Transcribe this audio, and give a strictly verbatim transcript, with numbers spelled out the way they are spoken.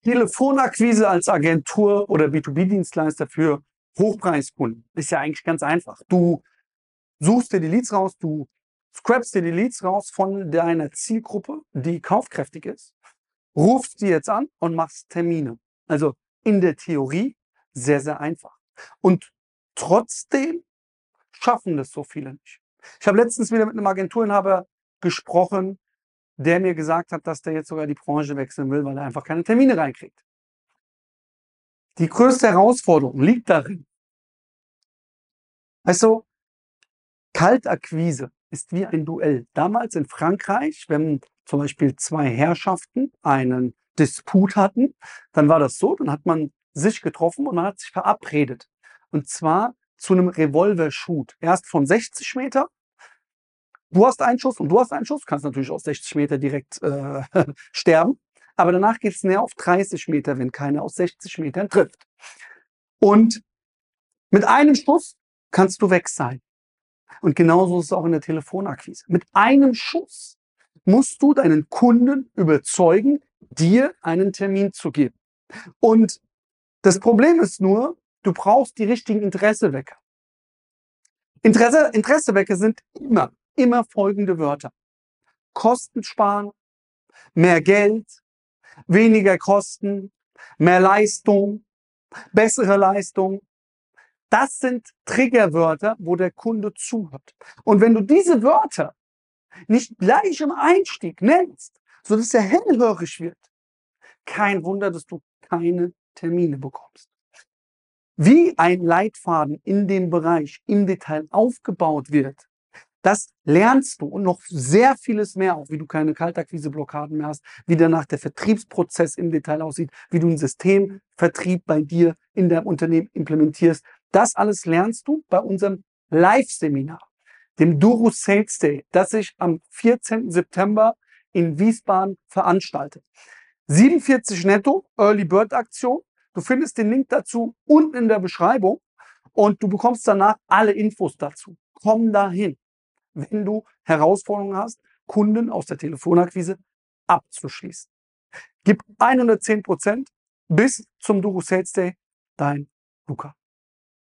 Telefonakquise als Agentur oder B zwei B-Dienstleister für Hochpreiskunden ist ja eigentlich ganz einfach. Du suchst dir die Leads raus, du scrapst dir die Leads raus von deiner Zielgruppe, die kaufkräftig ist, rufst die jetzt an und machst Termine. Also in der Theorie sehr, sehr einfach. Und trotzdem schaffen das so viele nicht. Ich habe letztens wieder mit einem Agenturinhaber gesprochen, der mir gesagt hat, dass der jetzt sogar die Branche wechseln will, weil er einfach keine Termine reinkriegt. Die größte Herausforderung liegt darin, weißt du, Kaltakquise ist wie ein Duell. Damals in Frankreich, wenn zum Beispiel zwei Herrschaften einen Disput hatten, dann war das so, dann hat man sich getroffen und man hat sich verabredet. Und zwar zu einem Revolver-Shoot. Erst von sechzig Meter. Du hast einen Schuss und du hast einen Schuss. Du kannst natürlich aus sechzig Meter direkt äh, sterben. Aber danach geht es näher auf dreißig Meter, wenn keiner aus sechzig Metern trifft. Und mit einem Schuss kannst du weg sein. Und genauso ist es auch in der Telefonakquise. Mit einem Schuss musst du deinen Kunden überzeugen, dir einen Termin zu geben. Und das Problem ist nur, du brauchst die richtigen Interessewecker. Interesse, Interessewecker sind immer, immer folgende Wörter. Kosten sparen, mehr Geld, weniger Kosten, mehr Leistung, bessere Leistung. Das sind Triggerwörter, wo der Kunde zuhört. Und wenn du diese Wörter nicht gleich im Einstieg nennst, sodass er hellhörig wird, kein Wunder, dass du keine Termine bekommst. Wie ein Leitfaden in dem Bereich im Detail aufgebaut wird, das lernst du und noch sehr vieles mehr, auch wie du keine Kaltakquise-Blockaden mehr hast, wie danach der Vertriebsprozess im Detail aussieht, wie du einen Systemvertrieb bei dir in deinem Unternehmen implementierst. Das alles lernst du bei unserem Live-Seminar, dem Duro Sales Day, das ich am vierzehnten September in Wiesbaden veranstalte. siebenundvierzig netto, Early Bird Aktion. Du findest den Link dazu unten in der Beschreibung und du bekommst danach alle Infos dazu. Komm dahin, wenn du Herausforderungen hast, Kunden aus der Telefonakquise abzuschließen. Gib hundertzehn Prozent bis zum Duro Sales Day, dein Luca.